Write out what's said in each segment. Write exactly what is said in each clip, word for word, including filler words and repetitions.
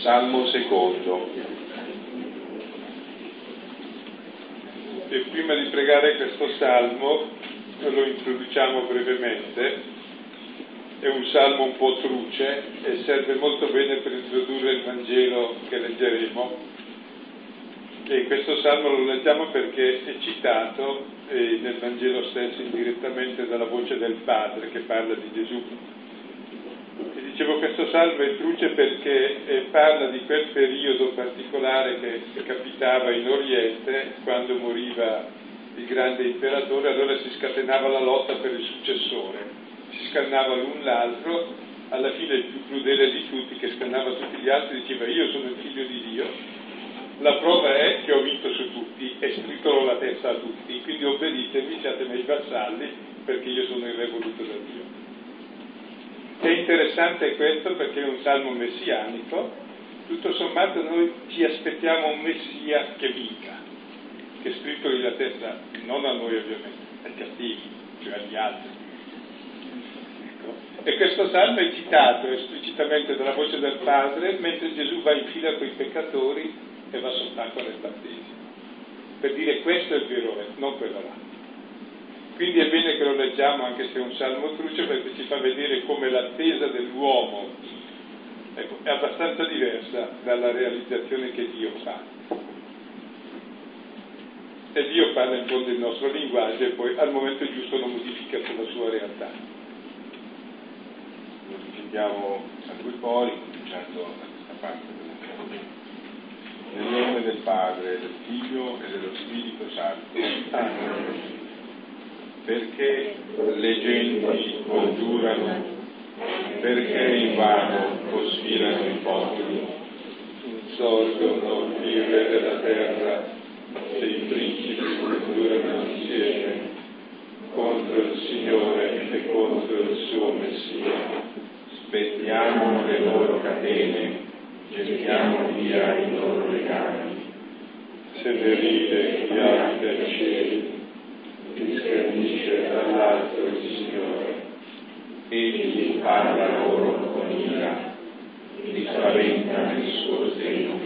Salmo secondo. E prima di pregare questo salmo lo introduciamo brevemente. È un salmo un po' truce e serve molto bene per introdurre il Vangelo che leggeremo. E in questo salmo lo leggiamo perché è citato eh, nel Vangelo stesso indirettamente dalla voce del Padre che parla di Gesù. E dicevo, questo salmo è truce perché eh, parla di quel periodo particolare che, che capitava in Oriente quando moriva il grande imperatore. Allora si scatenava la lotta per il successore, si scannava l'un l'altro. Alla fine il più crudele di tutti, che scannava tutti gli altri, diceva: io sono il figlio di Dio, la prova è che ho vinto su tutti e stritolo la testa a tutti, quindi obbeditemi, siate miei vassalli, perché io sono il re voluto da Dio. È interessante questo perché è un salmo messianico. Tutto sommato noi ci aspettiamo un messia che vinca, che stritoli la testa, non a noi ovviamente, ai cattivi, cioè agli altri. Ecco. E questo salmo è citato esplicitamente dalla voce del Padre mentre Gesù va in fila con i peccatori e va sott'acqua nel battesimo, per dire: questo è il vero re, non quello là. Quindi è bene che lo leggiamo, anche se è un salmo truce, perché ci fa vedere come l'attesa dell'uomo, ecco, è abbastanza diversa dalla realizzazione che Dio fa. E Dio parla in fondo il nostro linguaggio e poi al momento giusto lo modifica per la sua realtà. Lo ripetiamo a due cori, cominciando da questa parte della chiave. Nel nome del Padre, del Figlio e dello Spirito Santo. Amen. Perché le genti congiurano, perché invano cospirano i popoli, insorgono i re della terra e i principi congiurano insieme contro il Signore e contro il suo Messia. Spezziamo le loro catene, gettiamo via i loro legami. Se ne ride chi abita ai cieli, chi schernisce dall'alto il Signore. Egli parla loro con ira, li spaventa nel suo seno.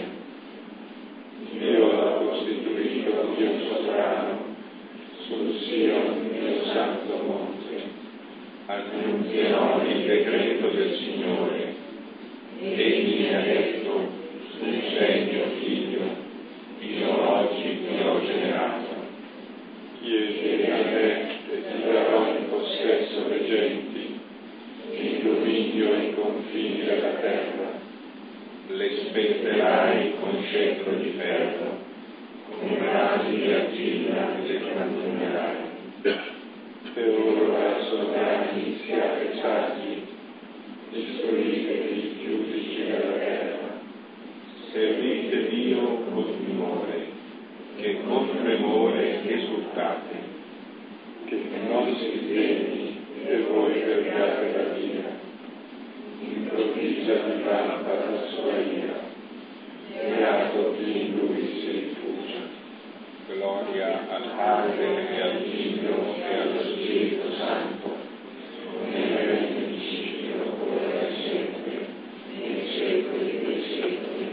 Dio l'ha costituito Dio sovrano, sul Sion, mio santo monte. Annunzierò il decreto del Signore. Egli mi ha detto: tu sei mio figlio, io oggi ti ho generato. Chiedi a me e ti darò in possesso le genti, il dominio e i confini della terra. Le spezzerai con scettro di ferro, con rasi di argilla le frantumerai. E ora sovrani siate saggi, istruite i giudici della terra. Servite Dio con timore, che con tremore esultate, che non si svegli e voi perdiate la via. Improvvisa di vampa la sua ira, beato chi in lui si rifugia. Gloria al Padre e al Figlio e allo Spirito Santo, come era in principio, ora e sempre, nei secoli dei secoli.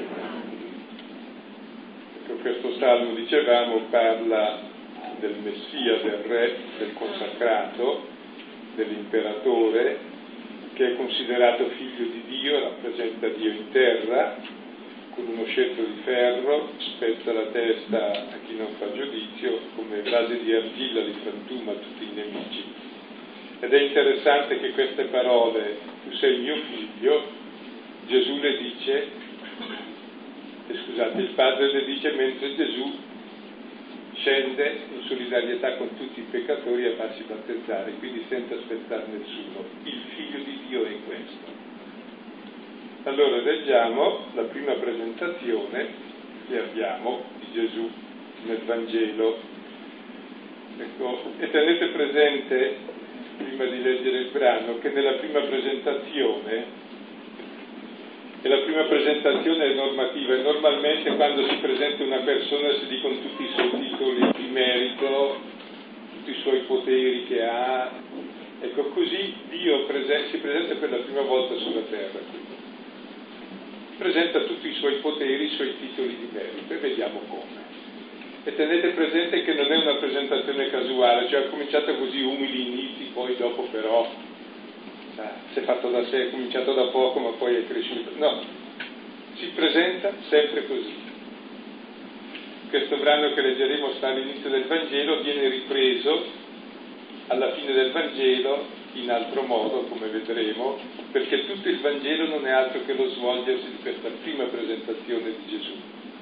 Questo salmo, dicevamo, parla del Messia, del Re, del consacrato, dell'imperatore, che è considerato figlio di Dio, rappresenta Dio in terra, con uno scettro di ferro, spezza la testa a chi non fa giudizio, come rasi di argilla li frantuma tutti i nemici. Ed è interessante che queste parole, tu sei mio figlio, Gesù le dice, eh, scusate, il Padre le dice mentre Gesù scende in solidarietà con tutti i peccatori a farsi battezzare, quindi senza aspettare nessuno. Il figlio di Dio è questo. Allora leggiamo la prima presentazione che abbiamo di Gesù nel Vangelo. Ecco, e tenete presente, prima di leggere il brano, che nella prima presentazione, e la prima presentazione è normativa, e normalmente quando si presenta una persona si dicono tutti i suoi titoli di merito, tutti i suoi poteri che ha. Ecco, così Dio prese- si presenta per la prima volta sulla terra. presenta tutti i suoi poteri, i suoi titoli di merito, e vediamo come. E tenete presente che non è una presentazione casuale, cioè ha cominciato così umili inizi, poi dopo però eh, si è fatto da sé, è cominciato da poco ma poi è cresciuto. No, si presenta sempre così. Questo brano che leggeremo sta all'inizio del Vangelo, viene ripreso alla fine del Vangelo in altro modo, come vedremo, perché tutto il Vangelo non è altro che lo svolgersi di questa prima presentazione di Gesù.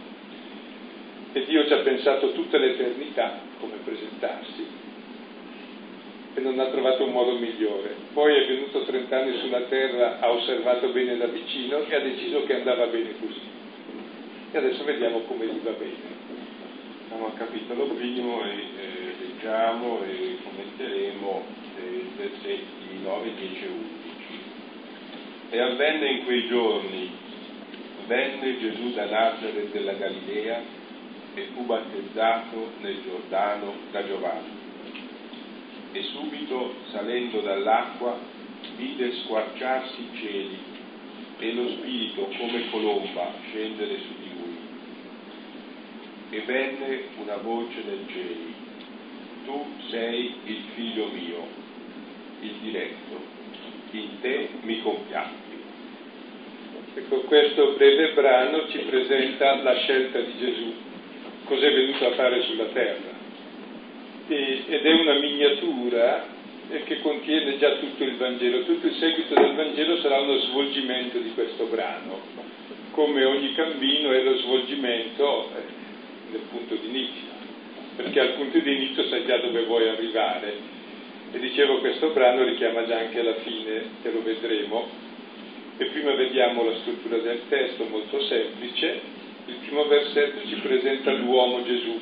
E Dio ci ha pensato tutta l'eternità come presentarsi e non ha trovato un modo migliore. Poi è venuto trent'anni sulla terra, ha osservato bene da vicino e ha deciso che andava bene così. E adesso vediamo come gli va bene. Siamo al capitolo primo e eh, leggiamo e commenteremo i versetti nove, dieci e undici. E avvenne in quei giorni, venne Gesù da Nazareth della Galilea e fu battezzato nel Giordano da Giovanni. E subito, salendo dall'acqua, vide squarciarsi i cieli e lo Spirito come colomba scendere su di lui. E venne una voce dal cielo: tu sei il figlio mio, il diletto, in te mi compiaccio. Ecco, questo breve brano ci presenta la scelta di Gesù, cos'è venuto a fare sulla terra, e, ed è una miniatura che contiene già tutto il Vangelo. Tutto il seguito del Vangelo sarà uno svolgimento di questo brano, come ogni cammino è lo svolgimento eh, del punto di inizio, perché al punto di inizio sai già dove vuoi arrivare. E dicevo, questo brano richiama già anche la fine, che lo vedremo. E prima vediamo la struttura del testo, molto semplice. Il primo versetto ci presenta l'uomo Gesù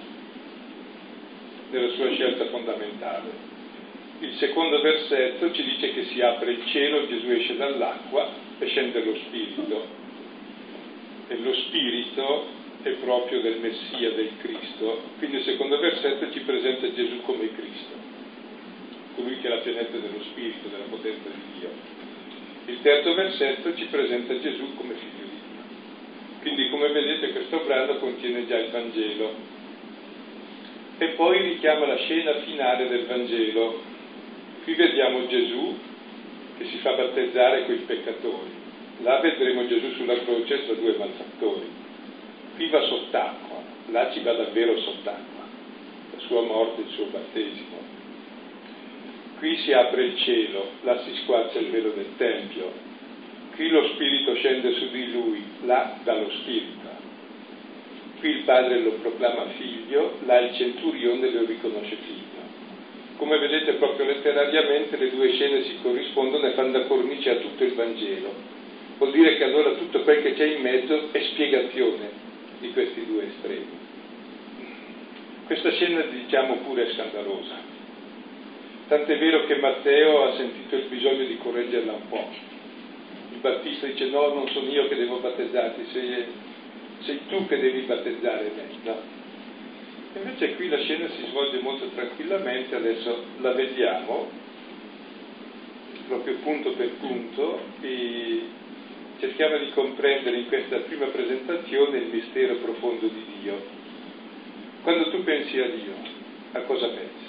nella sua scelta fondamentale. Il secondo versetto ci dice che si apre il cielo, Gesù esce dall'acqua e scende lo Spirito. E lo Spirito è proprio del Messia, del Cristo. Quindi il secondo versetto ci presenta Gesù come Cristo, colui che è la pienezza dello Spirito, della potenza di Dio. Il terzo versetto ci presenta Gesù come figlio di Dio. Quindi, come vedete, questo brano contiene già il Vangelo. E poi richiama la scena finale del Vangelo. Qui vediamo Gesù che si fa battezzare coi peccatori. Là vedremo Gesù sulla croce tra due malfattori. Qui va sott'acqua, là ci va davvero sott'acqua, la sua morte, il suo battesimo. Qui si apre il cielo, là si squarcia il velo del Tempio. Qui lo Spirito scende su di lui, là dallo Spirito. Qui il Padre lo proclama figlio, là il centurione lo riconosce figlio. Come vedete, proprio letterariamente le due scene si corrispondono e fanno da cornice a tutto il Vangelo. Vuol dire che allora tutto quel che c'è in mezzo è spiegazione di questi due estremi. Questa scena, diciamo pure, è scandalosa. Tant'è vero che Matteo ha sentito il bisogno di correggerla un po'. Il Battista dice: no, non sono io che devo battezzarti, sei, sei tu che devi battezzare me. No. Invece qui la scena si svolge molto tranquillamente, adesso la vediamo, proprio punto per punto, e cerchiamo di comprendere in questa prima presentazione il mistero profondo di Dio. Quando tu pensi a Dio, a cosa pensi?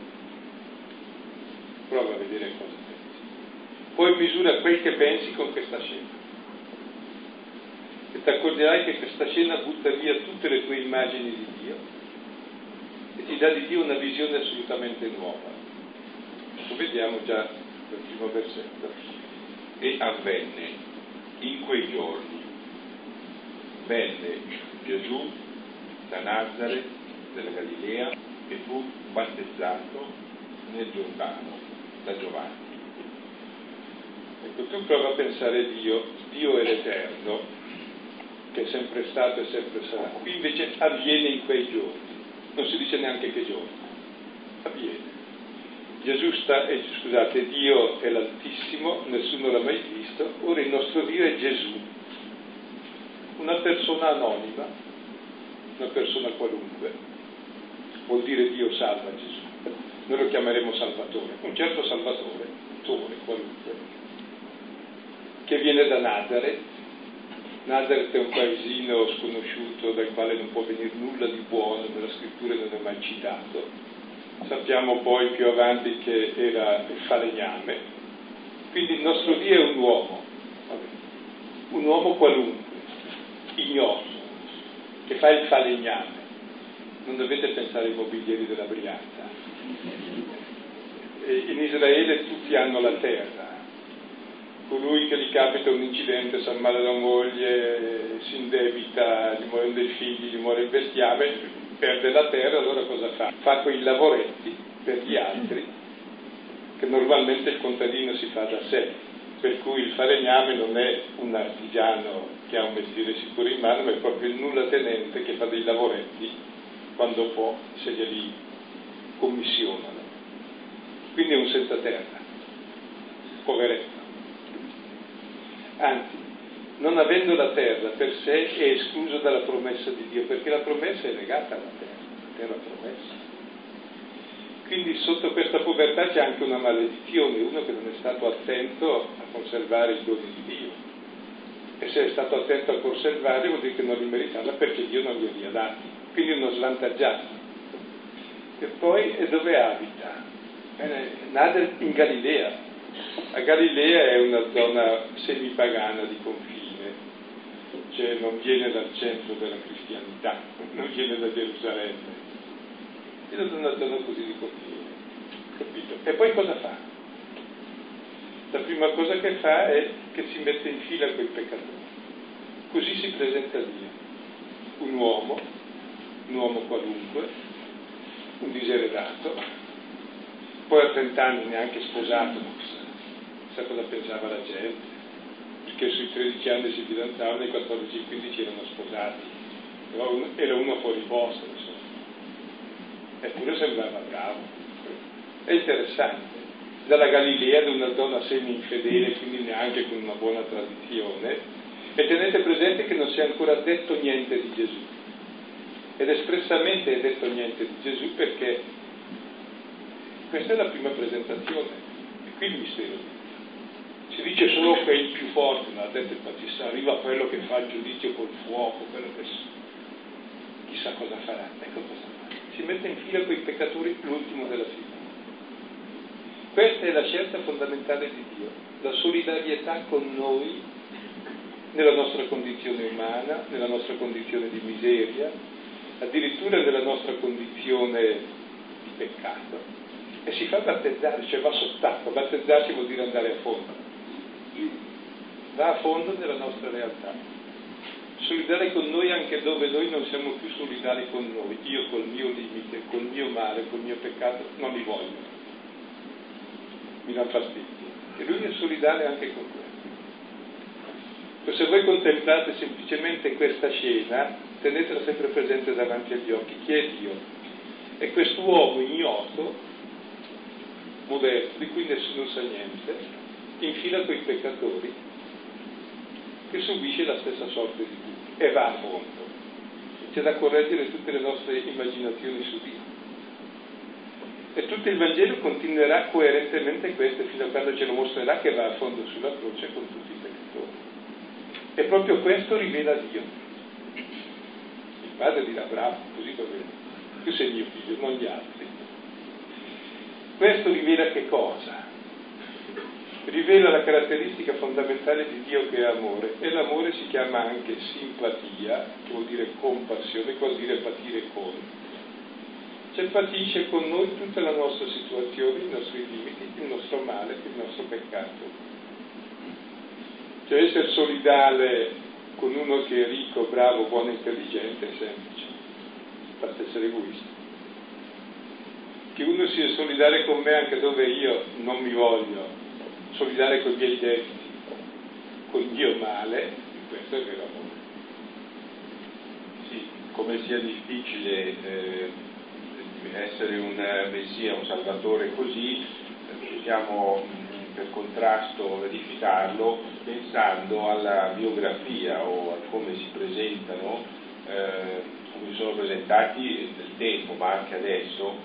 Prova a vedere cosa pensi. Poi misura quel che pensi con questa scena. E ti accorgerai che questa scena butta via tutte le tue immagini di Dio e ti dà di Dio una visione assolutamente nuova. Lo vediamo già nel primo versetto. E avvenne in quei giorni, venne Gesù da Nazareth della Galilea e fu battezzato nel Giordano da Giovanni. Ecco, tu prova a pensare a Dio. Dio è l'Eterno, che è sempre stato e sempre sarà. Qui invece avviene in quei giorni, non si dice neanche che giorno, avviene. Gesù sta, eh, scusate, Dio è l'Altissimo, nessuno l'ha mai visto, ora il nostro Dio è Gesù, una persona anonima, una persona qualunque, vuol dire Dio salva Gesù, noi lo chiameremo Salvatore, un certo Salvatore, Tore, qualunque, che viene da Nazareth, Nazareth è un paesino sconosciuto dal quale non può venire nulla di buono, nella scrittura non è mai citato. Sappiamo poi più avanti che era il falegname. Quindi il nostro Dio è un uomo, un uomo qualunque, ignoto, che fa il falegname. Non dovete pensare ai mobilieri della Brianza. E in Israele tutti hanno la terra. Colui che gli capita un incidente, si ammala la moglie, si indebita, gli muoiono dei figli, gli muore il bestiame, perde la terra, allora cosa fa? Fa quei lavoretti per gli altri, che normalmente il contadino si fa da sé, per cui il falegname non è un artigiano che ha un mestiere sicuro in mano, ma è proprio il nullatenente che fa dei lavoretti quando può, se glieli commissionano. Quindi è un senza terra, poveretto. Anzi, non avendo la terra per sé è escluso dalla promessa di Dio, perché la promessa è legata alla terra, la terra promessa. Quindi sotto questa povertà c'è anche una maledizione, uno che non è stato attento a conservare i doni di Dio. E se è stato attento a conservarli vuol dire che non li meritava perché Dio non glieli ha dati. Quindi uno svantaggiato. E poi e dove abita? Nazareth in Galilea. La Galilea è una zona semipagana di confine, cioè non viene dal centro della cristianità, non viene da Gerusalemme, è una zona così di confine, capito? E poi cosa fa? La prima cosa che fa è che si mette in fila con i peccatori, così si presenta Dio, un uomo, un uomo qualunque, un diseredato, poi a trent'anni neanche sposato, non sa, sa cosa pensava la gente, perché sui tredici anni si fidanzavano, ai quattordici e quindici erano sposati, però uno, era uno fuori posto, insomma. Eppure sembrava bravo. È interessante. Dalla Galilea, da una zona semi-infedele, quindi neanche con una buona tradizione, e tenete presente che non si è ancora detto niente di Gesù. Ed espressamente è detto niente di Gesù perché questa è la prima presentazione, e qui il mistero. Si dice solo che è il più forte, ma ha detto il Battista, arriva quello che fa il giudizio col fuoco, quello che chissà cosa farà. Ecco cosa fa. Si mette in fila con i peccatori, l'ultimo della fila. Questa è la scelta fondamentale di Dio, la solidarietà con noi nella nostra condizione umana, nella nostra condizione di miseria, addirittura nella nostra condizione di peccato. E si fa battezzare, cioè va sott'acqua. Battezzarsi vuol dire andare a fondo. Va a fondo nella nostra realtà. Solidale con noi anche dove noi non siamo più solidali con noi. Io col mio limite, col mio male, col mio peccato, non li voglio. Mi dà fastidio. E lui è solidale anche con questo. Se voi contemplate semplicemente questa scena, tenetela sempre presente davanti agli occhi. Chi è Dio? È quest'uomo ignoto, modesto, di cui nessuno sa niente, in fila con i peccatori, che subisce la stessa sorte di tutti e va a fondo. C'è da correggere tutte le nostre immaginazioni su Dio. E tutto il Vangelo continuerà coerentemente questo fino a quando ce lo mostrerà che va a fondo sulla croce con tutti i peccatori. E proprio questo rivela Dio. Il padre dirà bravo, così va bene. Tu sei mio figlio, non gli altri. Questo rivela che cosa? Rivela la caratteristica fondamentale di Dio che è amore, e l'amore si chiama anche simpatia, che vuol dire compassione, che vuol dire patire con. Cioè patisce con noi tutta la nostra situazione, i nostri limiti, il nostro male, il nostro peccato. Cioè essere solidale con uno che è ricco, bravo, buono, intelligente è semplice, basta essere egoisti. Che uno sia solidale con me anche dove io non mi voglio, solidale con i miei debiti, con il mio male, questo è vero amore. Sì, come sia difficile eh, essere un messia, un salvatore così, possiamo per contrasto verificarlo pensando alla biografia o a come si presentano, eh, come sono presentati nel tempo, ma anche adesso,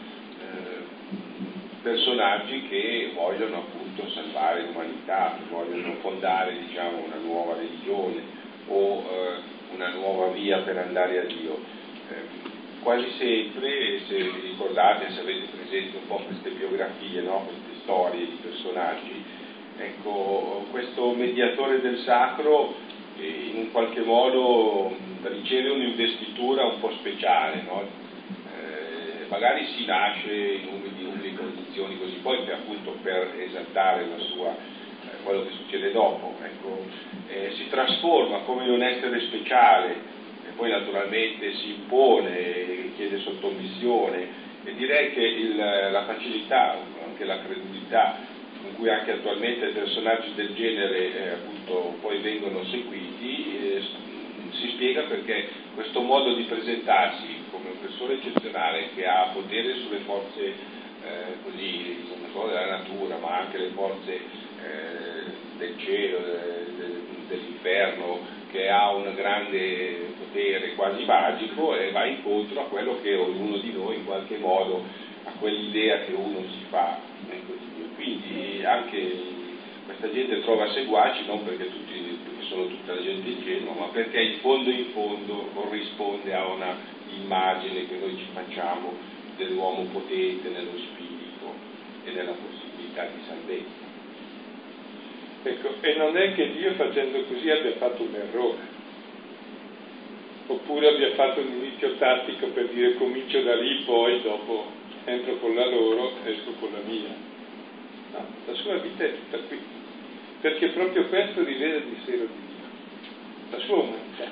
personaggi che vogliono appunto salvare l'umanità, vogliono fondare diciamo una nuova religione, o eh, una nuova via per andare a Dio. Eh, quasi sempre, se vi ricordate, se avete presente un po' queste biografie, no? Queste storie di personaggi, ecco, questo mediatore del sacro eh, in un qualche modo riceve un'investitura un po' speciale, no? Eh, magari si nasce in umili, umili condizioni così, poi per, appunto per esaltare la sua, eh, quello che succede dopo, ecco, eh, si trasforma come in un essere speciale, poi naturalmente si impone, chiede sottomissione, e direi che il, la facilità, anche la credulità con cui anche attualmente personaggi del genere eh, appunto poi vengono seguiti eh, si spiega perché questo modo di presentarsi come un persona eccezionale che ha potere sulle forze eh, così, non solo della natura, ma anche le forze eh, del cielo, del, dell'inferno, che ha un grande potere quasi magico e va incontro a quello che ognuno di noi in qualche modo, a quell'idea che uno si fa. Quindi anche questa gente trova seguaci non perché, tutti, perché sono tutta la gente ingenua, ma perché in fondo in fondo corrisponde a una immagine che noi ci facciamo dell'uomo potente nello spirito e nella possibilità di salvezza. Ecco, e non è che Dio facendo così abbia fatto un errore, oppure abbia fatto un inizio tattico per dire comincio da lì, poi dopo entro con la loro, esco con la mia. No, la sua vita è tutta qui, perché proprio questo rivela il mistero di Dio, la sua umanità.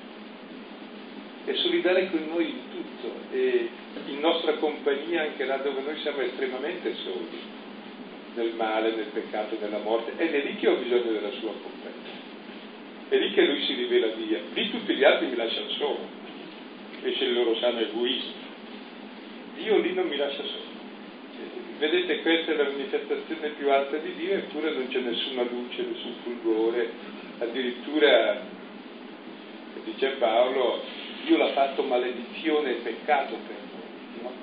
È solidale con noi in tutto, e in nostra compagnia anche là dove noi siamo estremamente soli, nel male, nel peccato, nella morte, ed è lì che ho bisogno della sua compagnia, è lì che lui si rivela a Dio. Lì tutti gli altri mi lasciano solo, invece il loro sano egoismo. Dio lì non mi lascia solo. Vedete, questa è la manifestazione più alta di Dio, eppure non c'è nessuna luce, nessun fulgore, addirittura dice Paolo, Dio l'ha fatto maledizione e peccato per noi, no?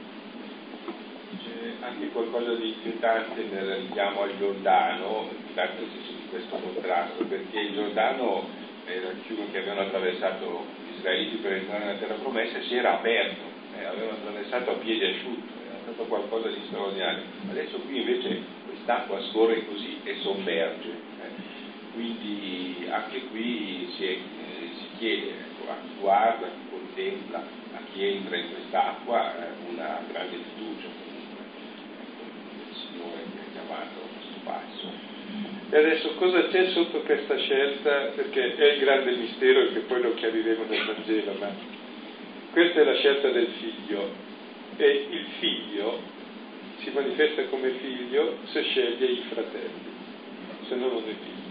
Anche qualcosa di inquietante nel richiamo al Giordano, intanto di questo contrasto, perché il Giordano era il fiume che avevano attraversato gli israeliti per entrare nella terra promessa e si era aperto, eh, avevano attraversato a piedi asciutto, era stato qualcosa di straordinario. Adesso qui invece quest'acqua scorre così e sommerge, eh. Quindi anche qui si, è, eh, si chiede ecco, a chi guarda, a chi contempla, a chi entra in quest'acqua eh, una grande fiducia. Questo passo. E adesso cosa c'è sotto questa scelta? Perché è il grande mistero che poi lo chiariremo nel Vangelo, ma questa è la scelta del figlio, e il figlio si manifesta come figlio se sceglie i fratelli, se no non è figlio.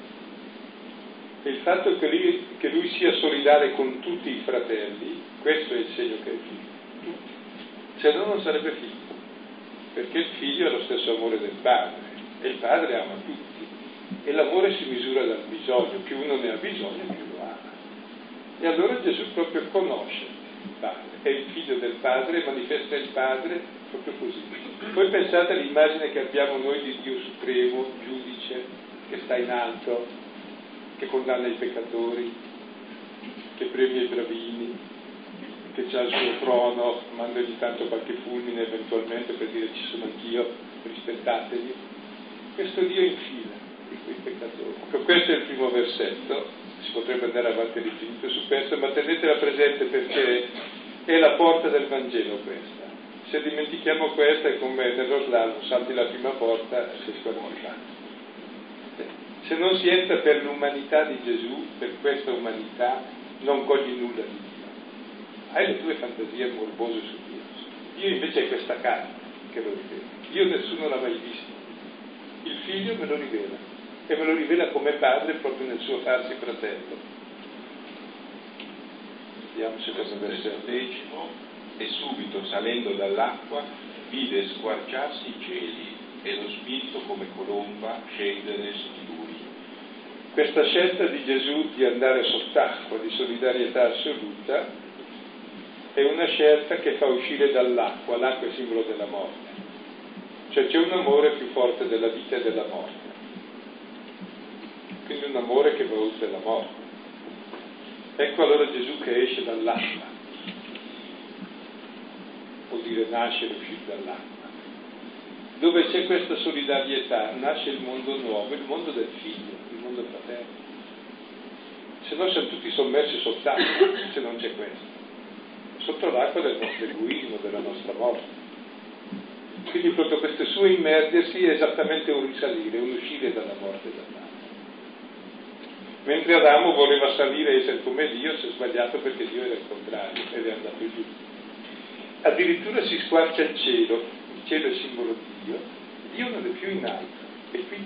E il fatto che lui, che lui sia solidale con tutti i fratelli, questo è il segno che è figlio, tutti, se no non sarebbe figlio. Perché il figlio ha lo stesso amore del padre, e il padre ama tutti, e l'amore si misura dal bisogno, più uno ne ha bisogno più lo ama. E allora Gesù proprio conosce il padre, è il figlio del padre, manifesta il padre proprio così. Poi pensate all'immagine che abbiamo noi di Dio supremo, giudice, che sta in alto, che condanna i peccatori, che premia i bravini, che c'ha il suo trono, manda ogni tanto qualche fulmine eventualmente per dire ci sono anch'io, rispettatevi. Questo Dio infila di quei peccatori. Ecco, questo è il primo versetto, si potrebbe andare avanti all'infinito su questo, ma tenetela presente perché è la porta del Vangelo questa. Se dimentichiamo questa è come nello slalom, salti la prima porta e sei squalificato. Se non si entra per l'umanità di Gesù, per questa umanità, non cogli nulla di Dio. Hai le tue fantasie morbose su Dio. Dio invece è questa carne che lo rivela. Dio nessuno l'ha mai visto. Il figlio me lo rivela. E me lo rivela come padre proprio nel suo farsi fratello. Vediamo se cosa versetto. Decimo, e subito salendo dall'acqua vide squarciarsi i cieli e lo spirito come colomba scendere su di lui. Questa scelta di Gesù di andare sott'acqua, di solidarietà assoluta, è una scelta che fa uscire dall'acqua. L'acqua è simbolo della morte. Cioè c'è un amore più forte della vita e della morte. Quindi un amore che va oltre la morte. Ecco allora Gesù che esce dall'acqua, vuol dire nascere, uscire dall'acqua. Dove c'è questa solidarietà nasce il mondo nuovo, il mondo del figlio, il mondo fraterno. Se no siamo tutti sommersi sott'acqua, se non c'è questo. Sotto l'acqua del nostro egoismo, della nostra morte. Quindi proprio questo suo immergersi è esattamente un risalire, un uscire dalla morte e dall'acqua. Mentre Adamo voleva salire e essere come Dio, si è sbagliato perché Dio era il contrario ed è andato giù. Addirittura si squarcia il cielo, il cielo è simbolo di Dio, Dio non è più in alto, è qui.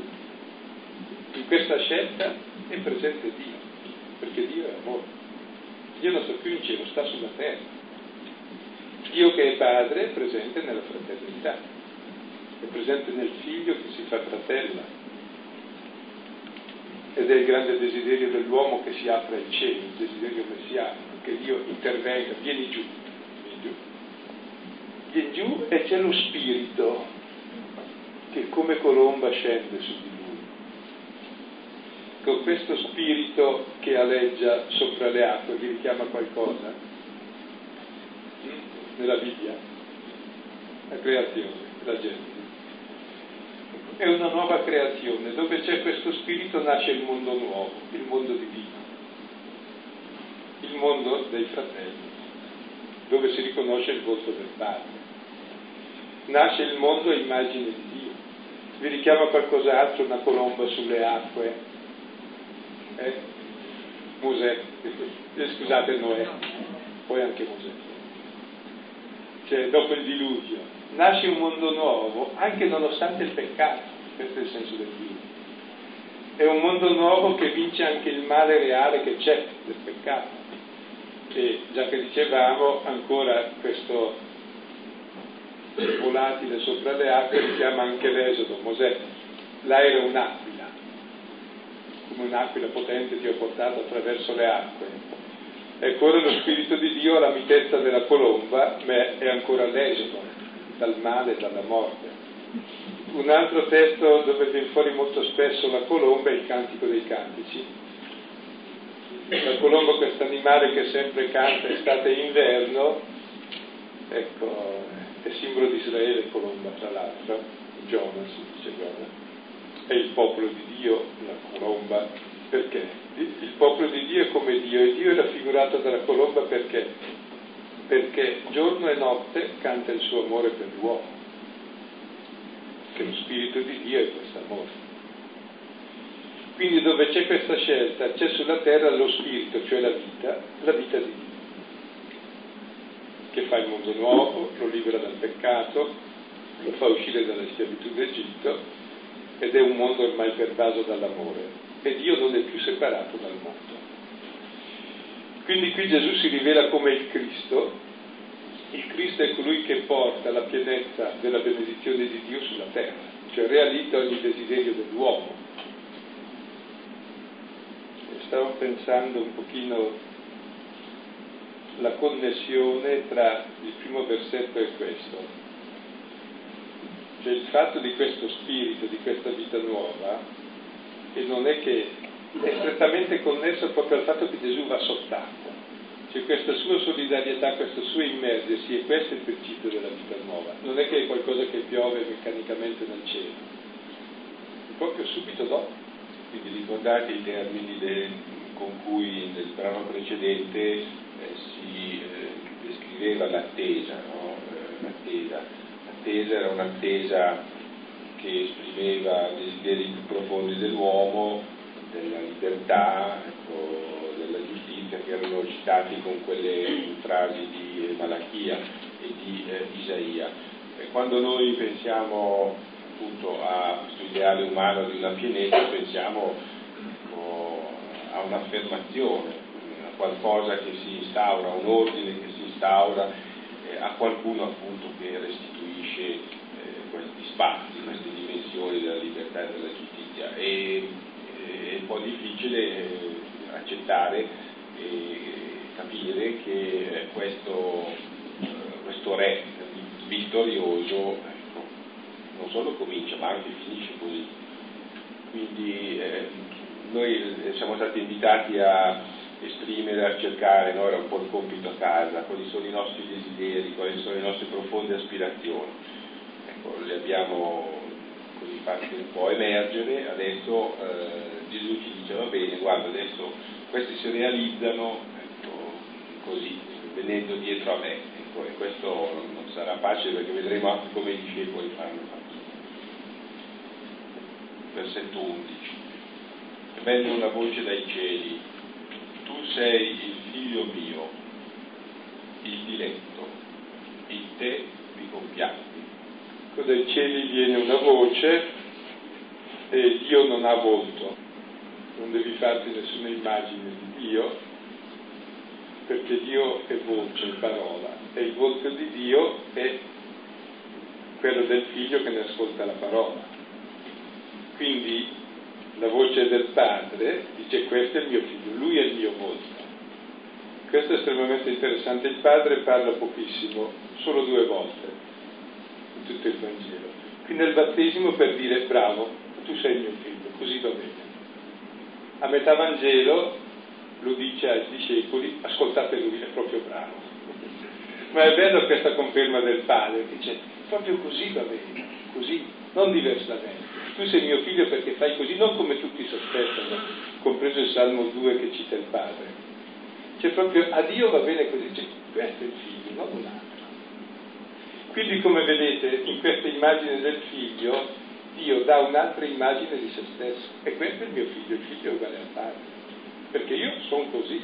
In questa scelta è presente Dio, perché Dio è amore. Dio non sta più in cielo, sta sulla terra. Dio che è padre è presente nella fraternità, è presente nel figlio che si fa fratella. Ed è il grande desiderio dell'uomo che si apra il cielo, il desiderio messianico, che Dio intervenga, vieni giù, vieni giù. Vieni giù e c'è lo spirito che come colomba scende su di lui. Con questo spirito che aleggia sopra le acque, vi richiama qualcosa? Nella Bibbia? La creazione, la Genesi. È una nuova creazione, dove c'è questo spirito nasce il mondo nuovo, il mondo divino, il mondo dei fratelli, dove si riconosce il volto del Padre. Nasce il mondo a immagine di Dio. Vi richiama qualcos'altro, una colomba sulle acque? Eh? Mosè, eh, scusate Noè, poi anche Mosè. Cioè, dopo il diluvio. Nasce un mondo nuovo anche nonostante il peccato, questo è il senso del diluvio. È un mondo nuovo che vince anche il male reale che c'è del peccato. E già che dicevamo, ancora questo volatile sopra le acque richiama anche l'Esodo, Mosè. Là era un'aquila, come un'aquila potente ti ho portato attraverso le acque. Ecco, ora lo Spirito di Dio alla mitezza della colomba, ma è ancora l'Esodo dal male e dalla morte. Un altro testo dove viene fuori molto spesso la colomba è il Cantico dei Cantici. La colomba, questo animale che sempre canta estate e inverno, ecco, è simbolo di Israele, colomba tra l'altro, Giona, si dice Giona, è il popolo di Dio, la colomba, perché? Il popolo di Dio è come Dio, e Dio è raffigurato dalla colomba perché? Perché giorno e notte canta il suo amore per l'uomo, che lo spirito di Dio è questo amore. Quindi dove c'è questa scelta c'è sulla terra lo spirito, cioè la vita, la vita di Dio, che fa il mondo nuovo, lo libera dal peccato, lo fa uscire dalla schiavitù d'Egitto, ed è un mondo ormai pervaso dall'amore, e Dio non è più separato dal mondo. Quindi qui Gesù si rivela come il Cristo. Il Cristo è colui che porta la pienezza della benedizione di Dio sulla terra, cioè realizza ogni desiderio dell'uomo. E stavo pensando un pochino la connessione tra il primo versetto e questo. Cioè il fatto di questo spirito, di questa vita nuova, e non è che è strettamente connesso proprio al fatto che Gesù va sott'acqua, cioè questa sua solidarietà, questo suo immergersi, e questo è il principio della vita nuova. Non è che è qualcosa che piove meccanicamente dal cielo, è proprio subito dopo. Quindi ricordate i termini de, con cui nel brano precedente eh, si eh, descriveva l'attesa, no? eh, l'attesa. L'attesa era un'attesa che esprimeva i desideri più profondi dell'uomo, della libertà, ecco, della giustizia, che erano citati con quelle frasi di Malachia e di eh, Isaia. E quando noi pensiamo appunto a questo ideale umano di una pienezza, pensiamo ecco, a un'affermazione, a qualcosa che si instaura, un ordine che si instaura, eh, a qualcuno appunto che restituisce eh, questi spazi, queste dimensioni della libertà e della giustizia. E è un po' difficile accettare e capire che questo, questo re vittorioso ecco, non solo comincia ma anche finisce così. Quindi eh, noi siamo stati invitati a esprimere, a cercare, no? Era un po' il compito a casa, quali sono i nostri desideri, quali sono le nostre profonde aspirazioni. Ecco, le abbiamo così fatti un po' emergere, adesso eh, Gesù ci dice, va bene, guarda, adesso questi si realizzano, ecco, così, venendo dietro a me, ecco, e questo non sarà facile perché vedremo anche come i discepoli fanno. Versetto undici. E venne una voce dai cieli: tu sei il figlio mio, il diletto, in te mi compiacqui. Dai cieli viene una voce e Dio non ha volto, non devi farti nessuna immagine di Dio, perché Dio è voce, è parola, e il volto di Dio è quello del figlio che ne ascolta la parola. Quindi la voce del padre dice: questo è il mio figlio, lui è il mio volto. Questo è estremamente interessante. Il padre parla pochissimo, solo due volte in tutto il Vangelo. Qui nel battesimo, per dire: bravo, tu sei il mio figlio, così va bene. A metà Vangelo lo dice ai discepoli: ascoltate lui, è proprio bravo. Ma è bello questa conferma del padre, dice: proprio così va bene, così, non diversamente. Tu sei mio figlio perché fai così, non come tutti sospettano, compreso il Salmo due che cita il padre. Cioè proprio a Dio va bene così, cioè, questo è il figlio, non un altro. Quindi, come vedete, in questa immagine del figlio, Dio dà un'altra immagine di se stesso. E questo è il mio figlio, il figlio è uguale al padre. Perché io sono così.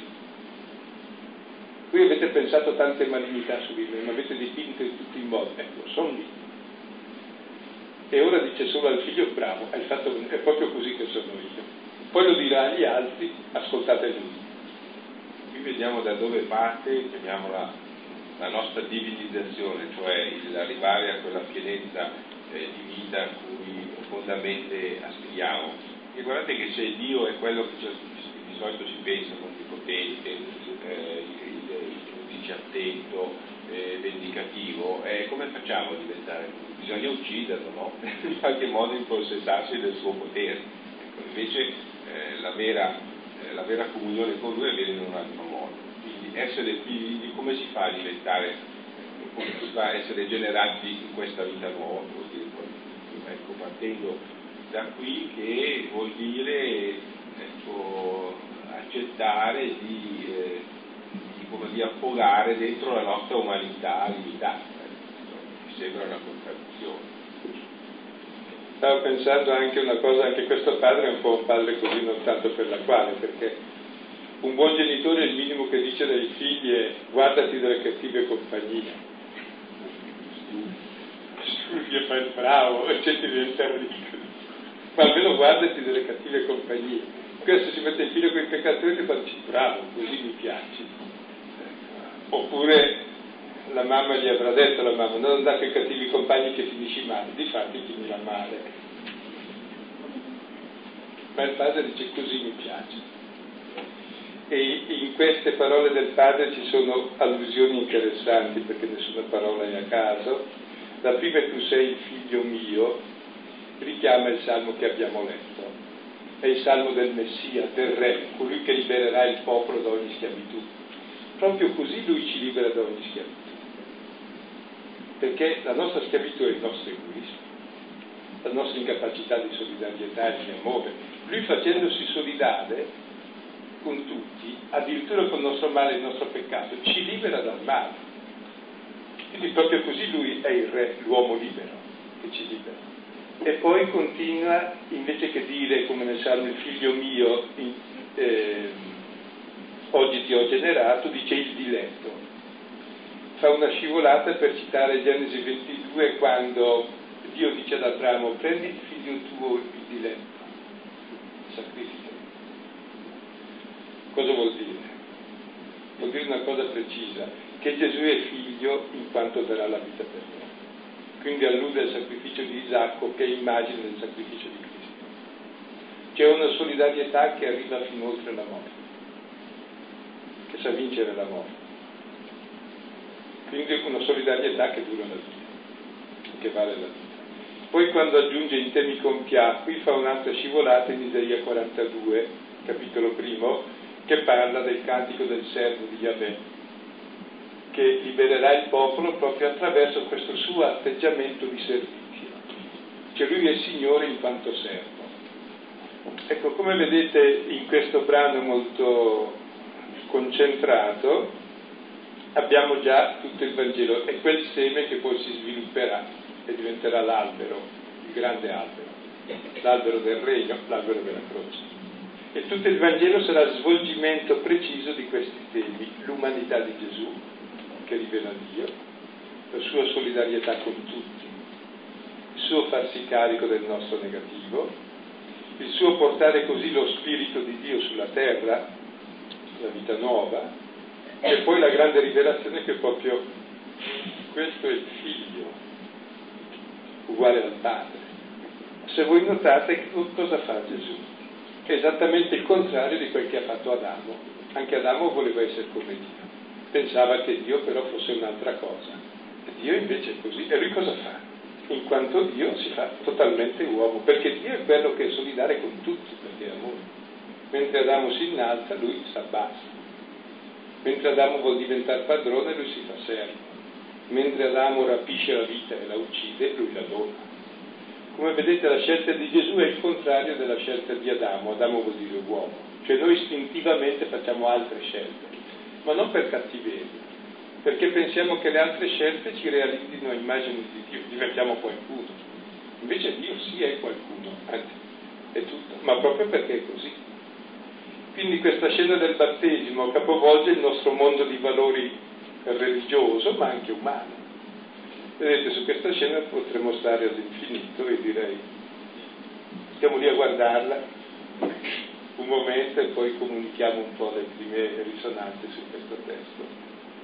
Voi avete pensato tante malignità su di me, mi avete dipinto in tutti i modi. Ecco, sono lì. E ora dice solo al figlio: bravo, hai fatto, è proprio così che sono io. Poi lo dirà agli altri: ascoltate lui. Qui vediamo da dove parte, chiamiamola, la nostra divinizzazione, cioè l'arrivare a quella pienezza eh, di vita a cui profondamente aspiriamo. E guardate che se Dio è quello che di solito si pensa onnipotente, eh, il, il giudice attento, eh, vendicativo, eh, come facciamo a diventare così? Bisogna ucciderlo, no? In qualche modo impossessarsi del suo potere. Ecco, invece eh, la, vera, eh, la vera comunione con lui avviene in un altro modo. Quindi essere figli, come si fa a diventare, eh, come si fa a essere generati in questa vita nuova? Ecco, partendo da qui, che vuol dire ecco, accettare di, eh, di, come di affogare dentro la nostra umanità limitata. Mi sembra una contraddizione. Stavo pensando anche una cosa, anche questo padre è un po' un padre così, non tanto per la quale, perché un buon genitore il minimo che dice dai figli è: guardati dalle cattive compagnie. Studi e fai il bravo e cerchi di diventare ricco, ma almeno guardati delle cattive compagnie. Questo si mette il figlio con i peccatori e fa: bravo, così mi piaci. Oppure la mamma gli avrà detto alla mamma: non andare con i cattivi compagni che finisci male, difatti finirà male. Ma il padre dice: così mi piace. E in queste parole del padre ci sono allusioni interessanti, perché nessuna parola è a caso. La prima è: tu sei il figlio mio, richiama il salmo che abbiamo letto. È il salmo del Messia, del Re, colui che libererà il popolo da ogni schiavitù. Proprio così lui ci libera da ogni schiavitù. Perché la nostra schiavitù è il nostro egoismo, la nostra incapacità di solidarietà e di amore. Lui, facendosi solidale con tutti, addirittura con il nostro male e il nostro peccato, ci libera dal male. Quindi proprio così lui è il Re, l'uomo libero, che ci libera. E poi continua, invece che dire, come nel Salmo, il figlio mio, in, eh, oggi ti ho generato, dice il diletto. Fa una scivolata per citare Genesi ventidue, quando Dio dice ad Abramo: prendi il figlio tuo, il diletto, sacrifica. Cosa vuol dire? Vuol dire una cosa precisa, che Gesù è figlio in quanto darà la vita per noi. Quindi allude al sacrificio di Isacco, che è immagine del sacrificio di Cristo. C'è una solidarietà che arriva fino oltre la morte, che sa vincere la morte. Quindi una solidarietà che dura la vita, che vale la vita. Poi, quando aggiunge in te mi compiacqui, fa un'altra scivolata in Isaia quarantadue, capitolo primo, che parla del cantico del servo di Yahweh, che libererà il popolo proprio attraverso questo suo atteggiamento di servizio, che lui è Signore in quanto servo. Ecco, come vedete in questo brano molto concentrato abbiamo già tutto il Vangelo, è quel seme che poi si svilupperà e diventerà l'albero, il grande albero, l'albero del regno, l'albero della croce. E tutto il Vangelo sarà svolgimento preciso di questi temi: l'umanità di Gesù, che rivela Dio, la sua solidarietà con tutti, il suo farsi carico del nostro negativo, il suo portare così lo Spirito di Dio sulla terra, la vita nuova, e poi la grande rivelazione che proprio questo è il Figlio, uguale al Padre. Se voi notate cosa fa Gesù, è esattamente il contrario di quel che ha fatto Adamo. Anche Adamo voleva essere come Dio, pensava che Dio però fosse un'altra cosa, e Dio invece è così. E lui cosa fa? In quanto Dio si fa totalmente uomo, perché Dio è quello che è solidale con tutti, perché è amore. Mentre Adamo si innalza, lui si abbassa. Mentre Adamo vuol diventare padrone, lui si fa servo. Mentre Adamo rapisce la vita e la uccide, lui la dona. Come vedete, la scelta di Gesù è il contrario della scelta di Adamo. Adamo vuol dire uomo, cioè noi istintivamente facciamo altre scelte, ma non per cattiveria, perché pensiamo che le altre scelte ci realizzino a immagine di Dio, diventiamo qualcuno. Invece Dio sì è qualcuno, anzi è tutto, ma proprio perché è così. Quindi questa scena del battesimo capovolge il nostro mondo di valori religioso, ma anche umano. Vedete, su questa scena potremmo stare all'infinito, e direi, stiamo lì a guardarla un momento e poi comunichiamo un po' le prime risonanze su questo testo.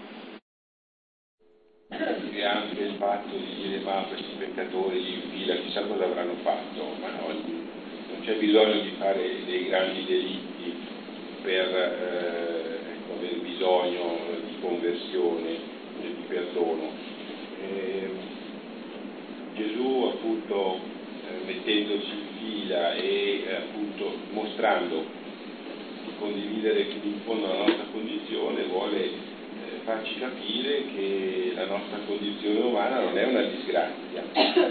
E anche il fatto di dire: ma questi peccatori in fila chissà cosa avranno fatto, ma no, non c'è bisogno di fare dei grandi delitti per eh, ecco, aver bisogno di conversione e di perdono. Eh, Gesù appunto eh, mettendosi in fila e eh, appunto mostrando di condividere fino in fondo la nostra condizione vuole eh, farci capire che la nostra condizione umana non è una disgrazia.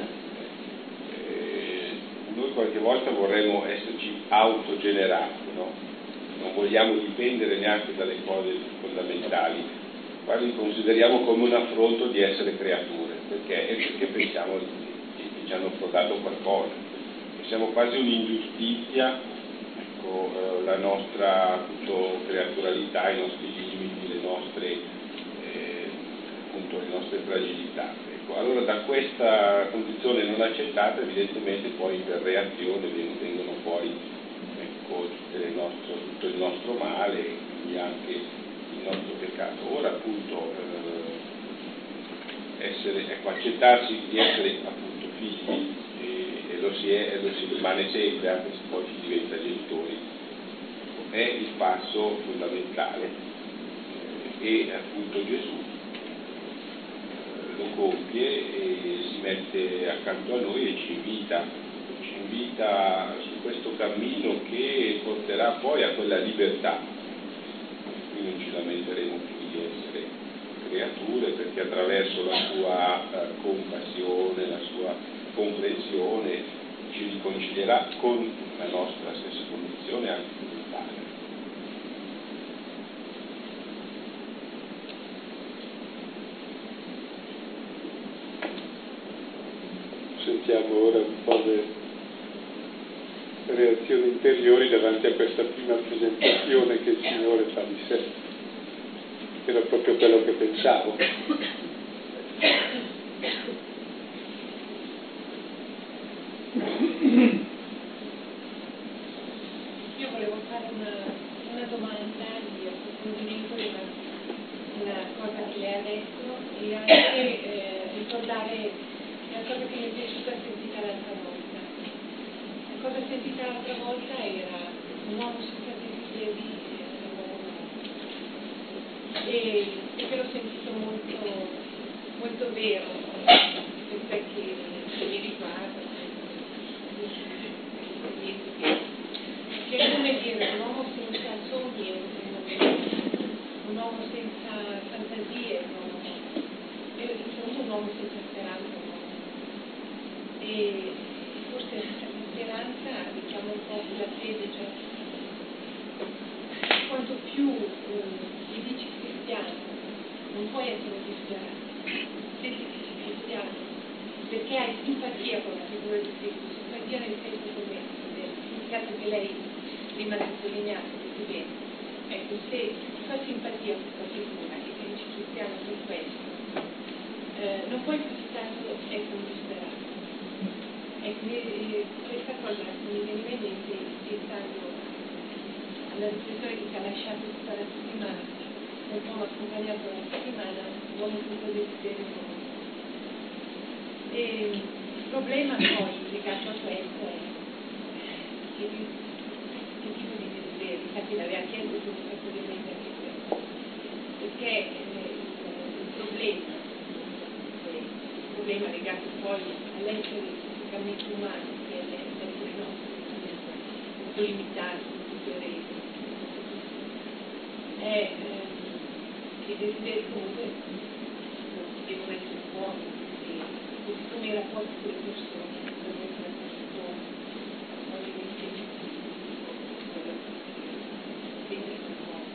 Eh, noi qualche volta vorremmo esserci autogenerati, no? Non vogliamo dipendere neanche dalle cose fondamentali, quasi consideriamo come un affronto di essere creature, perché, perché pensiamo che ci hanno frodato qualcosa, pensiamo quasi un'ingiustizia, ecco, eh, la nostra appunto, creaturalità, i nostri limiti, le nostre, eh, appunto, le nostre fragilità. Ecco, allora da questa condizione non accettata evidentemente poi per reazione vengono fuori ecco, tutte le nostre, tutto il nostro male e quindi anche il nostro peccato. Ora appunto eh, essere, ecco, accettarsi di essere appunto figli e, e lo si è e lo si rimane sempre, anche se poi si diventa genitori, è il passo fondamentale eh, e appunto Gesù eh, lo compie e si mette accanto a noi e ci invita, ci invita su questo cammino che porterà poi a quella libertà. Qui non ci lamenteremo più di essere creature, perché attraverso la sua eh, compassione, la sua comprensione ci riconcilierà con la nostra stessa condizione anche con il Padre. Sentiamo ora un po' le reazioni interiori davanti a questa prima presentazione che il Signore fa di sé. Era proprio quello che pensavo. Io volevo fare una, una domanda di approfondimento della cosa che lei ha detto e anche eh, ricordare la cosa che mi è piaciuta sentita l'altra volta. La cosa sentita l'altra volta era un uomo senza piedi e, e che l'ho sentito molto, molto vero per quel che, che mi riguarda, che è come dire un uomo senza sogni uomo senza fantasie, no? Io sono un uomo senza speranza, no? E forse la speranza richiama un po' la fede, cioè quanto più eh, ti dici cristiano, non puoi essere disperato. Se ti dici cristiano, perché hai simpatia con la figura di Cristo, simpatia nel senso come il significato che lei prima ha sottolineato così bene. Ecco, se ti fa simpatia questa figura e ti dici cristiano per questo, eh, non puoi più tanto essere un disperato. Ecco, eh, questa cosa mi viene in mente pensando alla riflessione che ci ha lasciato tutta la settimana, un po' mi ha accompagnato la settimana, uomo tutto desiderio. E il problema poi legato a questo è che, che tipo di desiderio, infatti l'aveva chiesto tutto praticamente anche questo, perché eh, il problema, il problema legato poi all'essere fisicamente umano, che è l'essere nostro, molto limitato, molto reso, è eh, che i desideri comunque devono essere buoni. Così come i rapporti con le persone, devono essere buoni, ovviamente sempre buoni.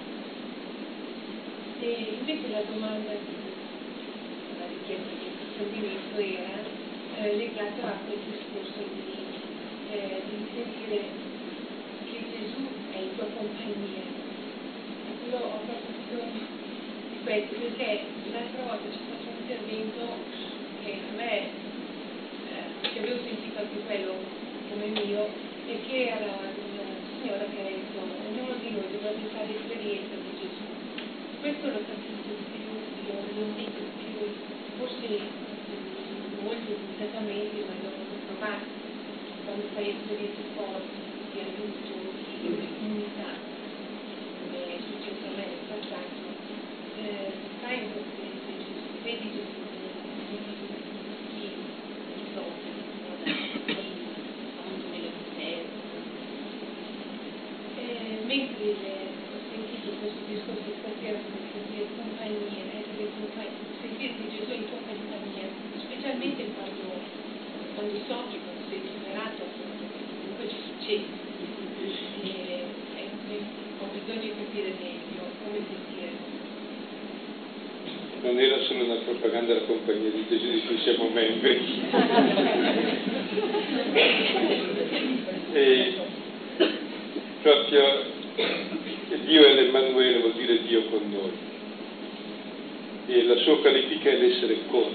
E invece la domanda, la richiesta di approfondimento era eh, legata a quel discorso di, eh, di sentire che Gesù è in tua compagnia. Io ho proprio di questo, perché l'altra volta c'è stato un intervento che a me, eh, che avevo sentito anche quello come mio, e che era una signora che ha detto: ognuno di noi dovrebbe fare esperienza di Gesù. Questo l'ho capito più, l'ho sentito più, forse molto limitatamente, ma l'ho provato quando fai esperienze forti di aiuto, di comunità, come è successo a me nel passato. Eh, fai un'esperienza di Gesù, vedi Gesù. Mentre ho sentito questo discorso stasera come sentire compagnia, essere compagnia, sentirti Gesù in tua compagnia, specialmente quando, quando soffri, quando sei disperato, comunque ci succede. E, ecco, ho bisogno di capire meglio come sentirlo. Non era solo una propaganda della compagnia di Gesù di cui siamo membri. E proprio Dio è l'Emmanuele, vuol dire Dio con noi. E la sua qualifica è l'essere con.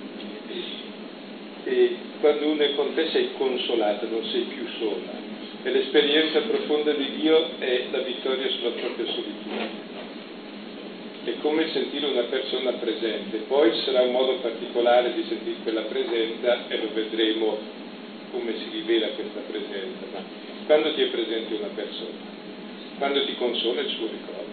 E quando uno è con te sei consolato, non sei più sola. E l'esperienza profonda di Dio è la vittoria sulla propria solitudine. È come sentire una persona presente. Poi ci sarà un modo particolare di sentire quella presenza e lo vedremo come si rivela questa presenza. Ma quando ti è presente una persona, quando ti consola il suo ricordo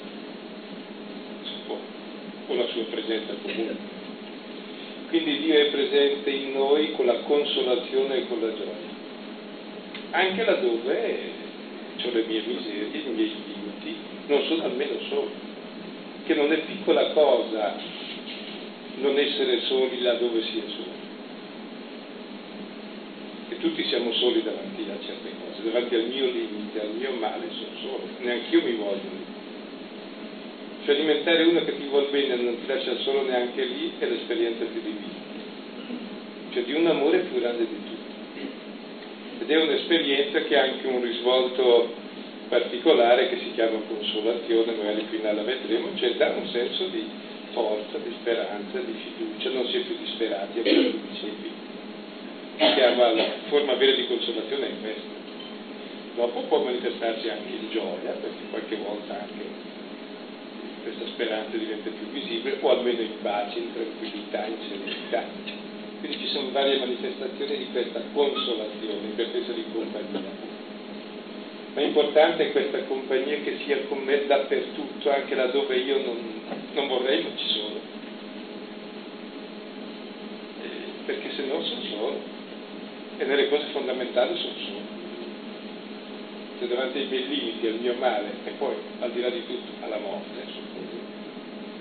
o la sua presenza comune. Quindi Dio è presente in noi con la consolazione e con la gioia, anche laddove ho le mie miserie, i miei limiti, non sono almeno solo, che non è piccola cosa non essere soli laddove si è soli. E tutti siamo soli davanti a certe cose, davanti al mio limite, al mio male sono solo, neanche io mi voglio. Cioè alimentare uno che ti vuol bene e non ti lascia solo neanche lì è l'esperienza più divina, cioè di un amore più grande di tutti. Ed è un'esperienza che ha anche un risvolto particolare che si chiama consolazione, magari fino alla vedremo, cioè dà un senso di forza, di speranza, di fiducia, non si è più disperati, come tu dicevi. Si chiama la forma vera di consolazione è questa. Dopo può manifestarsi anche in gioia, perché qualche volta anche questa speranza diventa più visibile, o almeno in pace, in tranquillità, in serenità. Quindi ci sono varie manifestazioni di questa consolazione, in pretesa di compagnia. Ma è importante questa compagnia che sia con me dappertutto, anche laddove io non, non vorrei, ma ci sono. Eh, perché se no sono solo. E nelle cose fondamentali sono solo. Se davanti ai miei limiti, al mio male, e poi al di là di tutto alla morte,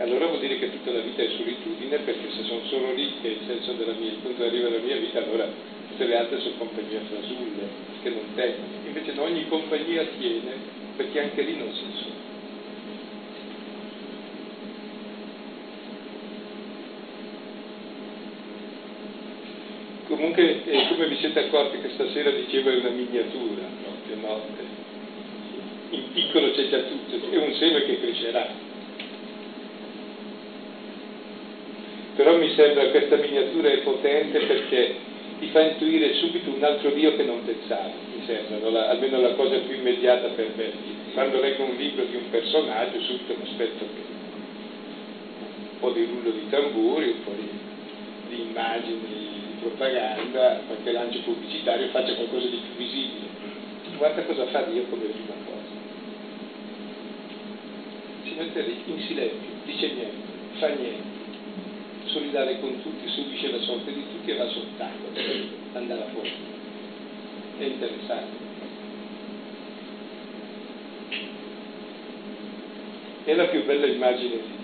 allora vuol dire che tutta la vita è solitudine, perché se sono solo lì che è il senso della mia, il punto arriva della mia vita, allora tutte le altre sono compagnia frasulle, che non tengono. Invece no, ogni compagnia tiene, perché anche lì non si è solo. Comunque, eh, come vi siete accorti che stasera dicevo è una miniatura, notte notte, in piccolo c'è già tutto, è un seme che crescerà. Però mi sembra che questa miniatura è potente perché ti fa intuire subito un altro Dio che non pensavi, mi sembra, no? la, almeno la cosa più immediata per me. Quando leggo un libro di un personaggio, subito mi aspetto che un po' di rullo di tamburi, un po' di, di immagini, propaganda, qualche lancio pubblicitario, faccia qualcosa di più visibile. Guarda cosa fa Dio come prima cosa. Si mette lì in silenzio, dice niente, fa niente, solidale con tutti, subisce la sorte di tutti e va soltanto, andare fuori. È interessante. È la più bella immagine di